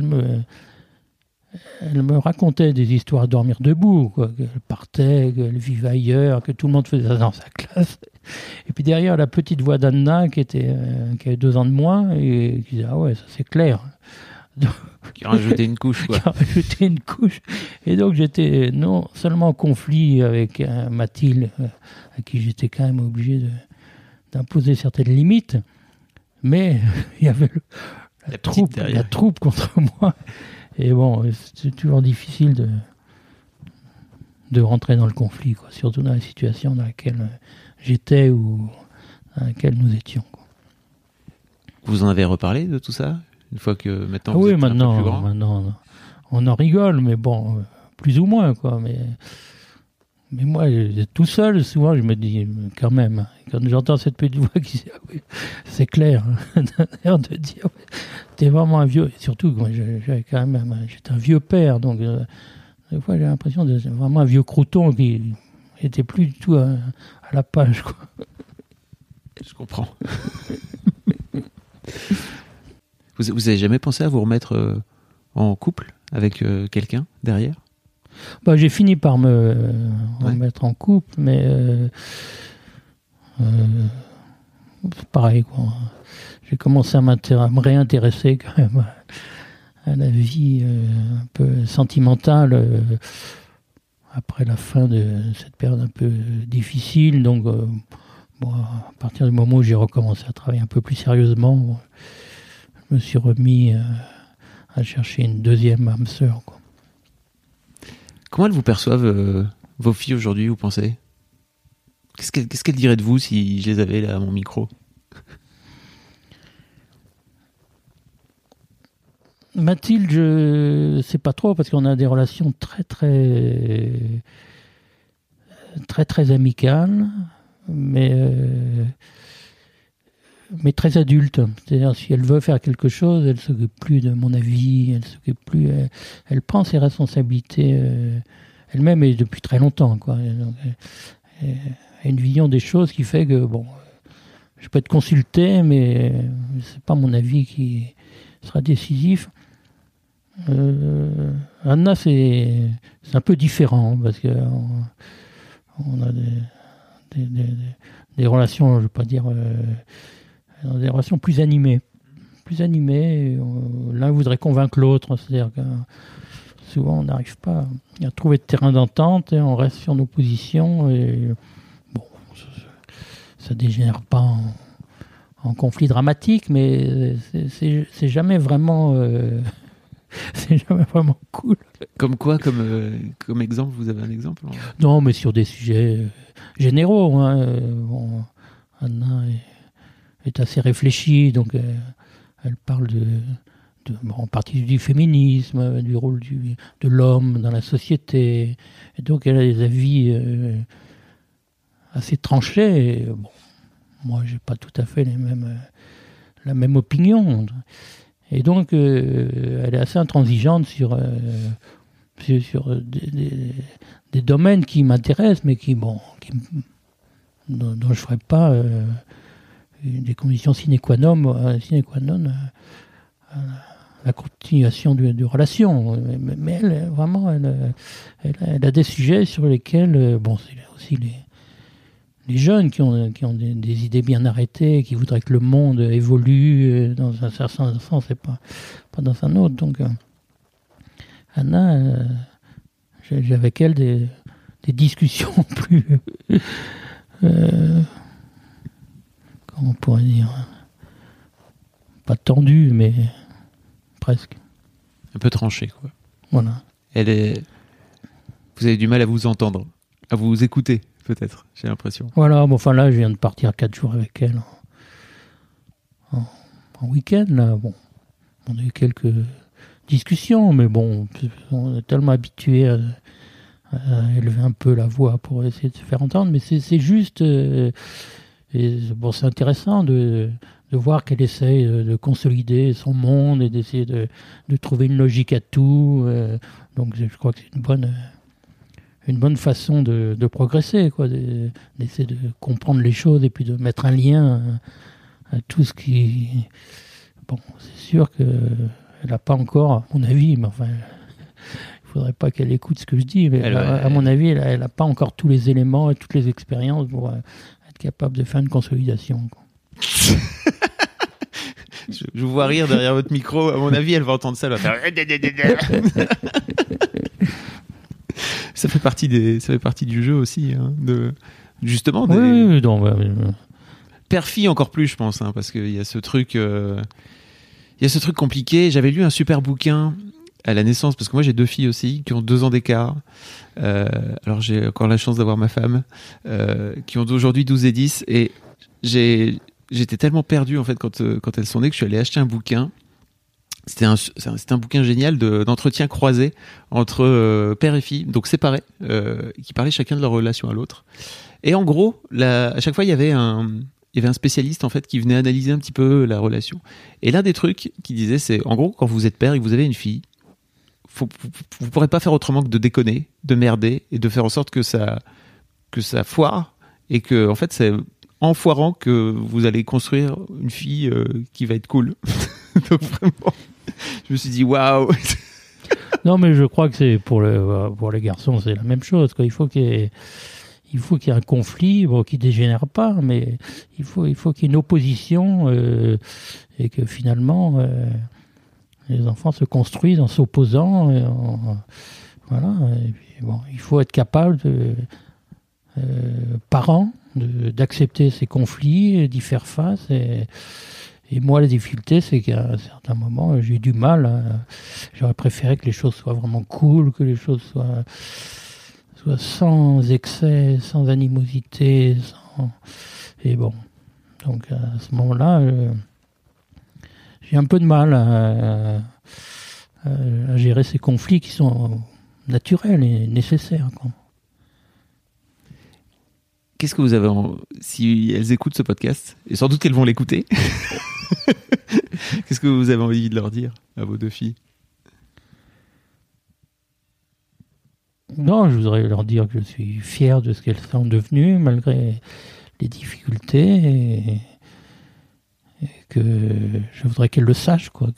me racontait des histoires à dormir debout, quoi, qu'elle partait, qu'elle vivait ailleurs, que tout le monde faisait ça dans sa classe. Et puis derrière, la petite voix d'Anna qui avait 2 ans de moins et qui disait « Ah ouais, ça c'est clair. » Qui a rajouté une couche, quoi. Qui a rajouté une couche. Et donc j'étais non seulement en conflit avec Mathilde, à qui j'étais quand même obligé d'imposer certaines limites, mais il y avait la troupe contre moi. Et bon, c'est toujours difficile de rentrer dans le conflit, quoi, surtout dans la situation dans laquelle j'étais ou dans laquelle nous étions, quoi. Vous en avez reparlé de tout ça une fois que maintenant vous oui, êtes un peu plus grand? Maintenant, on en rigole, mais bon, plus ou moins, quoi. Mais moi, tout seul, souvent, je me dis, quand même, quand j'entends cette petite voix qui dit « Ah oui, c'est clair », d'un air de dire « T'es vraiment un vieux », et surtout, moi, j'avais quand même, j'étais un vieux père, donc des fois, j'ai l'impression d'être vraiment un vieux crouton qui était plus du tout à la page, quoi. Je comprends. Vous avez jamais pensé à vous remettre en couple avec quelqu'un derrière? Bah, j'ai fini par me remettre en couple, mais c'est pareil, quoi. J'ai commencé à me réintéresser quand même à la vie un peu sentimentale après la fin de cette période un peu difficile. Donc, bon, à partir du moment où j'ai recommencé à travailler un peu plus sérieusement, je me suis remis à chercher une deuxième âme sœur, quoi. Comment elles vous perçoivent, vos filles aujourd'hui, vous pensez? Qu'est-ce qu'elles diraient de vous si je les avais là à mon micro? Mathilde, je sais pas trop, parce qu'on a des relations très amicales, mais très adultes. C'est-à-dire, si elle veut faire quelque chose, elle s'occupe plus de mon avis, elle prend ses responsabilités elle-même, et depuis très longtemps, quoi. Donc, elle a une vision des choses qui fait que, bon, je peux être consulté, mais c'est pas mon avis qui sera décisif. Anna, c'est un peu différent, parce que on a des relations, je ne veux pas dire, des relations plus animées. L'un voudrait convaincre l'autre, c'est-à-dire que souvent on n'arrive pas à trouver de terrain d'entente et on reste sur nos positions, et bon, ça dégénère pas en conflit dramatique, mais c'est jamais vraiment c'est jamais vraiment cool. Comme quoi, comme exemple, vous avez un exemple? Non, mais sur des sujets généraux, hein. Bon, Anna est assez réfléchie, donc elle parle en partie du féminisme, du rôle de l'homme dans la société, et donc elle a des avis assez tranchés. Et, bon, moi, j'ai pas tout à fait la même opinion. Et donc, elle est assez intransigeante sur des domaines qui m'intéressent, mais dont je ne ferai pas des conditions sine qua non à la continuation de relations. Mais elle, vraiment, elle a des sujets sur lesquels, bon, c'est aussi jeunes qui ont des idées bien arrêtées, qui voudraient que le monde évolue dans un certain sens et pas dans un autre. Donc Anna, j'ai avec elle des discussions plus comment on pourrait dire, pas tendues mais presque un peu tranché, quoi. Voilà. Vous avez du mal à vous entendre, à vous écouter, peut-être, j'ai l'impression. Voilà, bon, enfin là, je viens de partir 4 jours avec elle en week-end, là. Bon, on a eu quelques discussions, mais bon, on est tellement habitué à élever un peu la voix pour essayer de se faire entendre, mais c'est juste... et bon, c'est intéressant de voir qu'elle essaye de consolider son monde et d'essayer de trouver une logique à tout. Donc je crois que c'est une bonne façon de progresser, quoi, d'essayer de comprendre les choses et puis de mettre un lien à tout ce qui... Bon, c'est sûr qu'elle n'a pas encore, à mon avis, mais enfin, il ne faudrait pas qu'elle écoute ce que je dis, mais à mon avis, elle n'a pas encore tous les éléments et toutes les expériences pour être capable de faire une consolidation, quoi. Je vous vois rire derrière votre micro. À mon avis, elle va entendre ça. Elle va faire... Ça fait partie du jeu aussi, hein, justement. Oui, donc, père-fille encore plus, je pense, hein, parce qu'il y a ce truc, compliqué. J'avais lu un super bouquin à la naissance, parce que moi j'ai 2 filles aussi qui ont 2 ans d'écart. Alors j'ai encore la chance d'avoir ma femme, qui ont aujourd'hui 12 et 10, et j'étais tellement perdu en fait quand elles sont nées que je suis allé acheter un bouquin. C'était un bouquin génial d'entretien croisé entre père et fille, donc séparés, qui parlaient chacun de leur relation à l'autre. Et en gros, à chaque fois il y avait un spécialiste en fait qui venait analyser un petit peu la relation. Et l'un des trucs qu'il disait, c'est en gros, quand vous êtes père et que vous avez une fille, vous pourrez pas faire autrement que de déconner, de merder et de faire en sorte que ça foire, et que en fait c'est en foirant que vous allez construire une fille qui va être cool. Donc vraiment, je me suis dit waouh. Non, mais je crois que c'est pour les garçons, c'est la même chose, quoi. Il faut qu'il y ait un conflit, bon, qui dégénère pas, mais il faut qu'il y ait une opposition et que finalement les enfants se construisent en s'opposant. Voilà. Et puis, bon, il faut être capable parents d'accepter ces conflits, d'y faire face. Et moi, la difficulté, c'est qu'à un certain moment, j'ai eu du mal. J'aurais préféré que les choses soient vraiment cool, que les choses soient sans excès, sans animosité. Et bon, donc à ce moment-là, j'ai un peu de mal à gérer ces conflits qui sont naturels et nécessaires, quoi. Qu'est-ce que vous avez si elles écoutent ce podcast, et sans doute qu'elles vont l'écouter, qu'est-ce que vous avez envie de leur dire à vos 2 filles? Non, je voudrais leur dire que je suis fier de ce qu'elles sont devenues malgré les difficultés, et que je voudrais qu'elles le sachent, quoi,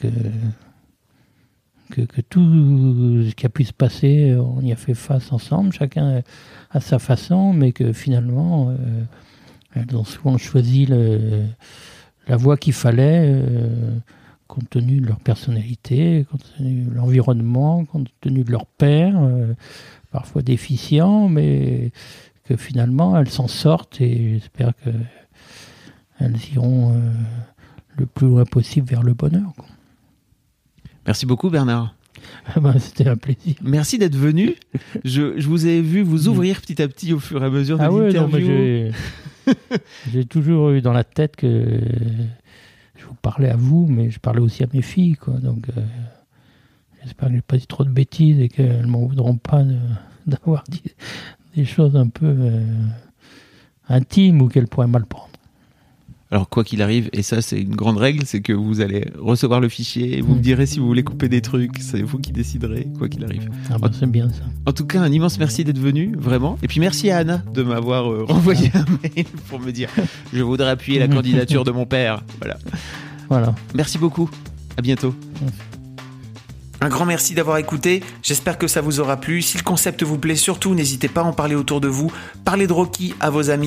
que tout ce qui a pu se passer, on y a fait face ensemble, chacun à sa façon, mais que finalement, elles ont souvent choisi la voie qu'il fallait, compte tenu de leur personnalité, compte tenu de l'environnement, compte tenu de leur père, parfois déficient, mais que finalement, elles s'en sortent, et j'espère qu'elles iront le plus loin possible vers le bonheur, quoi. Merci beaucoup, Bernard. C'était un plaisir. Merci d'être venu. Je vous ai vu vous ouvrir petit à petit au fur et à mesure de l'interview. J'ai toujours eu dans la tête que je vous parlais à vous, mais je parlais aussi à mes filles, quoi. Donc j'espère que je n'ai pas dit trop de bêtises et qu'elles ne m'en voudront pas d'avoir dit des choses un peu intimes ou qu'elles pourraient mal prendre. Alors quoi qu'il arrive, et ça c'est une grande règle, c'est que vous allez recevoir le fichier et vous me direz si vous voulez couper des trucs, c'est vous qui déciderez, quoi qu'il arrive. C'est bien ça. En tout cas, un immense merci d'être venu, vraiment. Et puis merci à Anna de m'avoir renvoyé un mail pour me dire « Je voudrais appuyer la candidature de mon père ». Voilà. Merci beaucoup. À bientôt. Un grand merci d'avoir écouté, j'espère que ça vous aura plu. Si le concept vous plaît, surtout n'hésitez pas à en parler autour de vous. Parlez de Rocky à vos amis,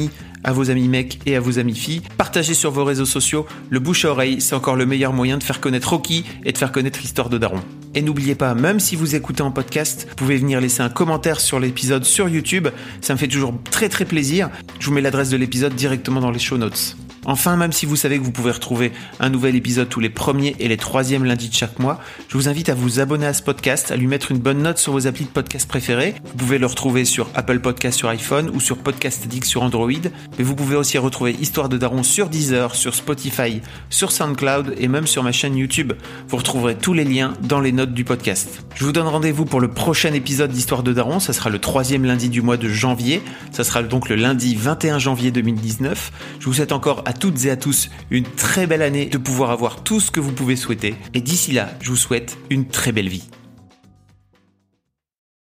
à vos amis mecs et à vos amis filles. Partagez sur vos réseaux sociaux. Le bouche à oreille, c'est encore le meilleur moyen de faire connaître Rocky et de faire connaître Histoire de Daron. Et n'oubliez pas, même si vous écoutez en podcast, vous pouvez venir laisser un commentaire sur l'épisode sur YouTube. Ça me fait toujours très très plaisir. Je vous mets l'adresse de l'épisode directement dans les show notes. Enfin, même si vous savez que vous pouvez retrouver un nouvel épisode tous les premiers et les troisièmes lundis de chaque mois, je vous invite à vous abonner à ce podcast, à lui mettre une bonne note sur vos applis de podcast préférés. Vous pouvez le retrouver sur Apple Podcast sur iPhone ou sur Podcast Addict sur Android. Mais vous pouvez aussi retrouver Histoire de Daron sur Deezer, sur Spotify, sur SoundCloud et même sur ma chaîne YouTube. Vous retrouverez tous les liens dans les notes du podcast. Je vous donne rendez-vous pour le prochain épisode d'Histoire de Daron. Ça sera le 3e lundi du mois de janvier. Ça sera donc le lundi 21 janvier 2019. Je vous souhaite encore à toutes et à tous une très belle année, de pouvoir avoir tout ce que vous pouvez souhaiter. Et d'ici là, je vous souhaite une très belle vie.